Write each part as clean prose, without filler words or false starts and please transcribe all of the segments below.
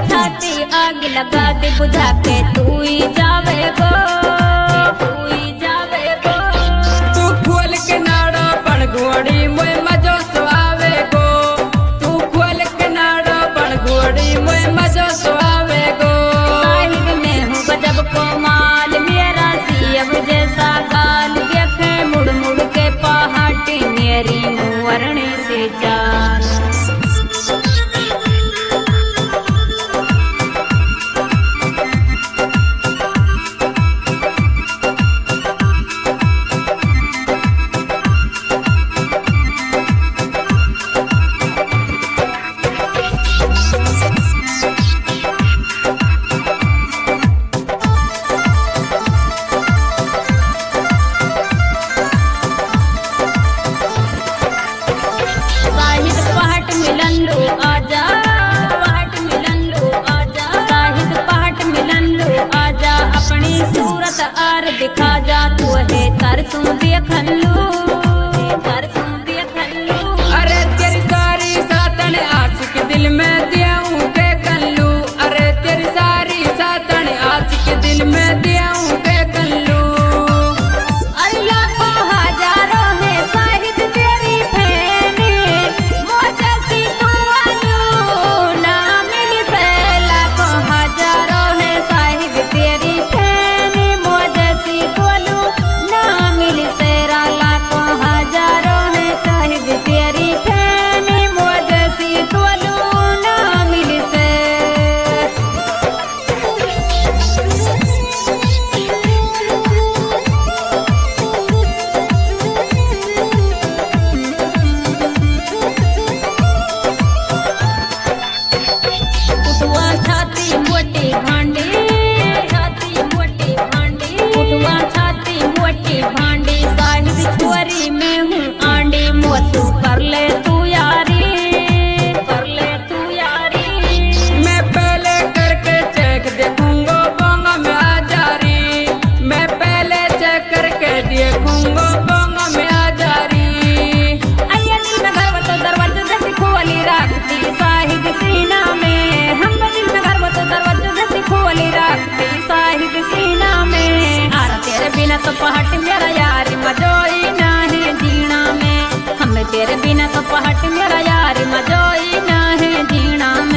छाती आग लगा दे बुझा के तू ही जावे गो, तू ही जावे गो। तू खोल के नाड़ा बन घोड़ी मोय मजो सुहावे गो, तू खोल के नाड़ा बन घोड़ी मोय मजो सुहावे गो। साहिब में हूँ गजब को माल मेरा सीब जैसा गाल देखे मुड़ मुड़ के पहाड़ी मेरी मुंह से जाल। सूरत आर दिखा जा तू है तरसू देखन लू, तरसू देखन लू। अरे तेरी सारी सातन आशिक दिल में दियाऊं के कल्लू, अरे तेरी सारी सातन आशिक दिल में दियाऊं के कल्लू। अल्लाह को हजारों है साहिब तेरी फैनी मोजा की तुआलू ना मिल फैला को हजारों है साहिब तेरी फैनी मोजा की तुआलू ना मिल सेरा लाखों हजारों है साहिब तेरी फैनी मोजा की तुआलू ना मिल से। उठवा छाती मोटी भांडी, छाती मोटी भांडी, उठवा छाती मोटी भांडी साहिब छोरी में हूँ आंडी मोसू कर ले तू यारी, कर ले तू यारी। मैं पहले करके चेक देखूंगा बोंगा में आ जा रही, मैं पहले चेक करके देखूंगा बोंगा में आ जा रही। अय्या दिल में घर तो दरवाजा जैसी खोली रखती साहिब सीना में, हम दिल में घर तो दरवाजा जैसी खोली रखती साहिब सीना में। आरा तेरे बिना तो पहाड़ मेरा यार मजोई ना है जीना में, हमें तेरे बिना तो पहाड़ मेरा यार मजोई ना है जीना में।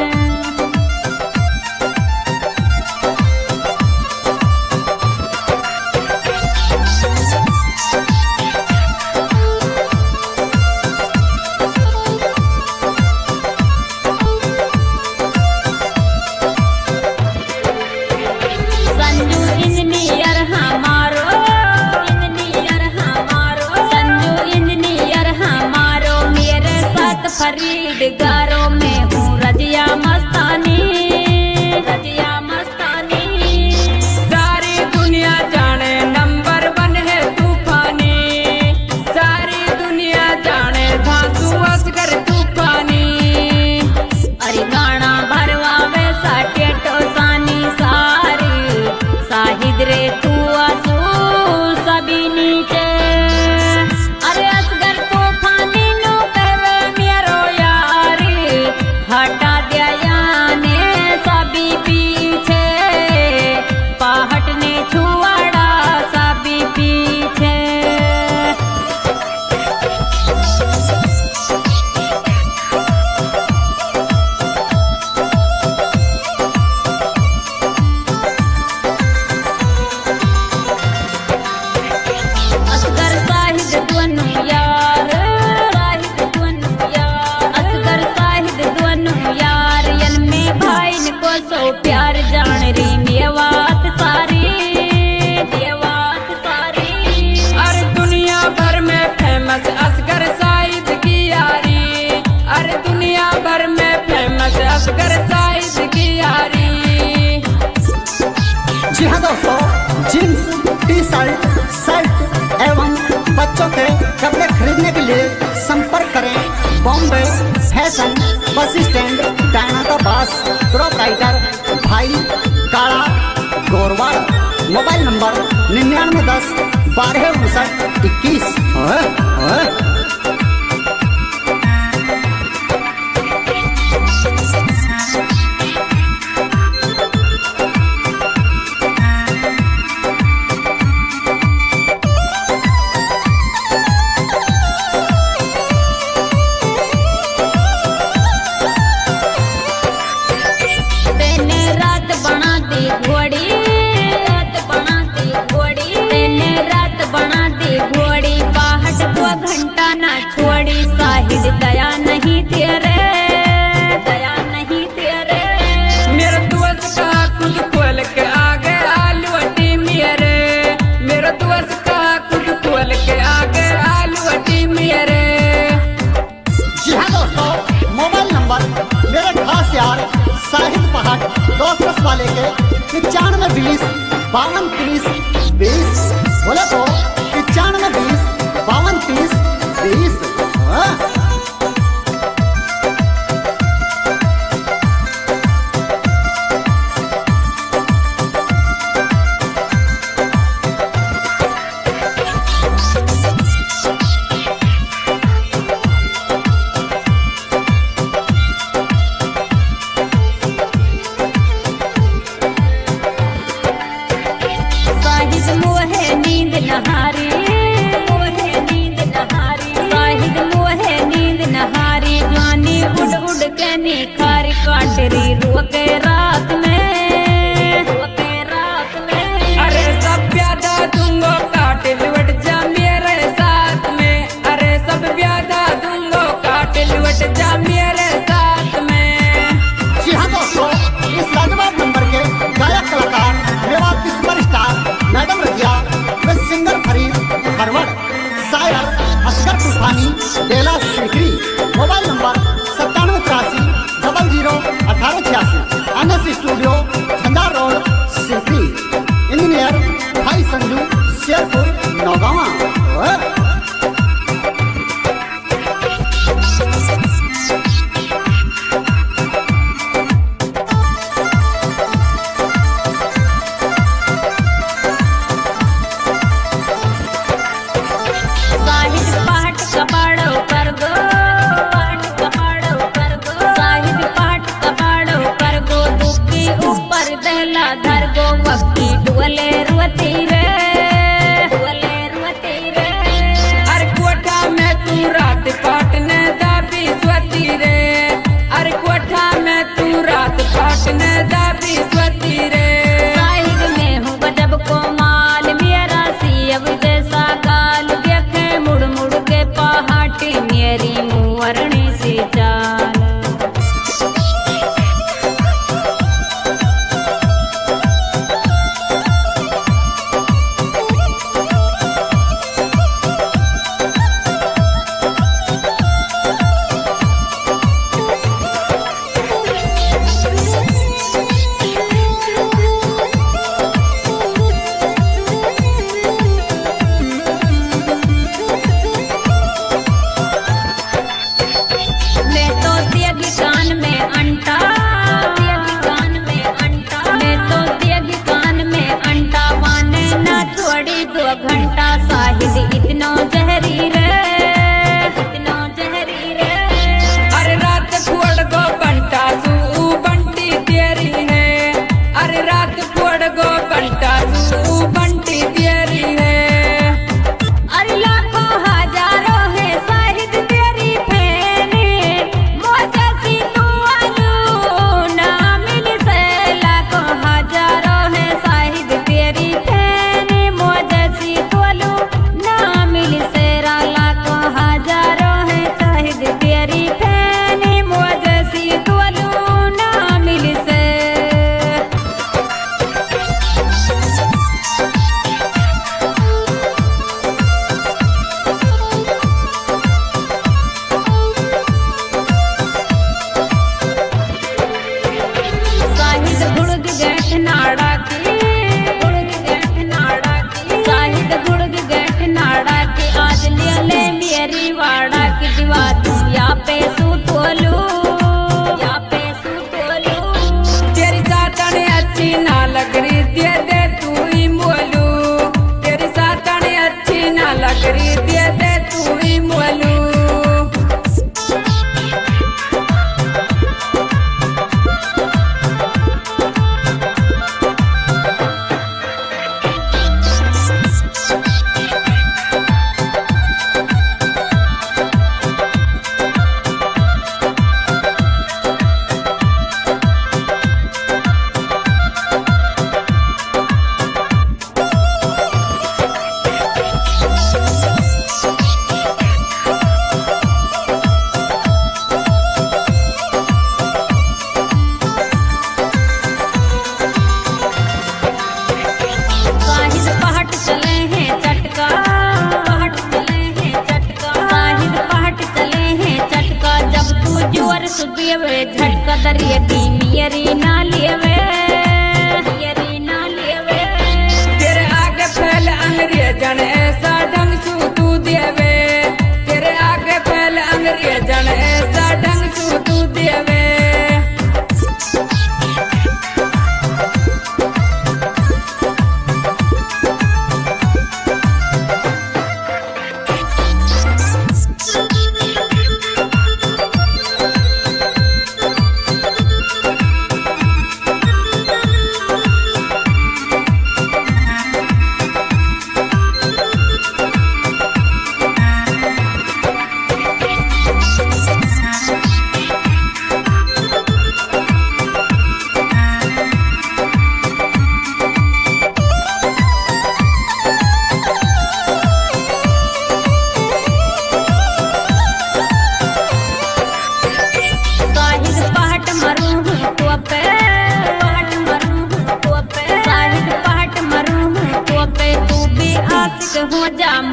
संजू इंजीनियर हमारो, इंजीनियर हमारो, संजू इंजीनियर हमारो मेरे साथ फरीदगारों में हूँ रजिया मस्तानी, रजिया मस्तानी। सारी दुनिया जाने नंबर 1 है तूफानी, सारी दुनिया जाने धांसू असगर तूफानी। अरे गाना भरवा वैसा टेटो सानी सारी साहिद रे तू आसू सभी नीचे। अरे असगर तूफानी नो कहवे मेरो यारी हटा दिया याने सभी पीछे, पहाड़ ने छुआड़ा सभी पीछे। असगर साहिद दुनु यार, साहिद दुनु यार, असगर साहिद दुनु यार यन में भाई को सो प्यार जान रही मेवात सारी, मेवात सारी। अरे दुनिया भर में फेमस असगर साहिद की यारी, अरे दुनिया भर में फेमस असगर साहिद की यारी। जी हाँ दोस्तों, जींस टी शर्ट शर्ट एवं बच्चों के कपड़े खरीदने के लिए संपर्क करें बॉम्बे फैशन बस स्टैंड डायनाका बस प्रोप्राइटर भाई काड़ा गोरवाड़। Mobile number 9910 1259 21। 9520 5230 20। बोले तो 9520 5230 20। साहिद मोहे नींद नहारी, मोहे नींद नहारी, साहिद मोहे नींद नहारी, जवानी उड़ उड़ के निखारी, काटरी रोके रात में, रोके रात में। अरे सब प्यादा दूंगो काट लुट जा मेरे साथ में, अरे सब प्यादा दूंगो काट लुट जा मेरे साथ में। जी हाँ दोस्तों, इस लाजवाब नंबर के गायक कलाकार मेवात की सुपरस्टार मैडम रजिया व सिंगर फरीद फरवड़, शायर असगर Toofani, Bela Sikri. Mobile number 9783 00 1886। NS studio झंडार रोड सीकरी। इंजीनियर भाई संजू शेरपुर नौगावा। साहिद पाठ कपाड़ो कर गो, पाठ कपाड़ो कर गो, साहिद पाठ कपाड़ो कर गो, दुखी ऊपर दहला धर गो, वक्की डुअले रुअती रे, डुअले रुअती रे। अरे कोठा में तू रात काटने दाबी स्वती रे, अरे कोठा में तू रात काटने दाबी स्वती रे। साहिद में हूँ गजब को माल, मेरा सी अब जैसा गाल, देखे मुड़ मुड़ के पहाटी, मेरी मुंहरणी सी चाल। हो जा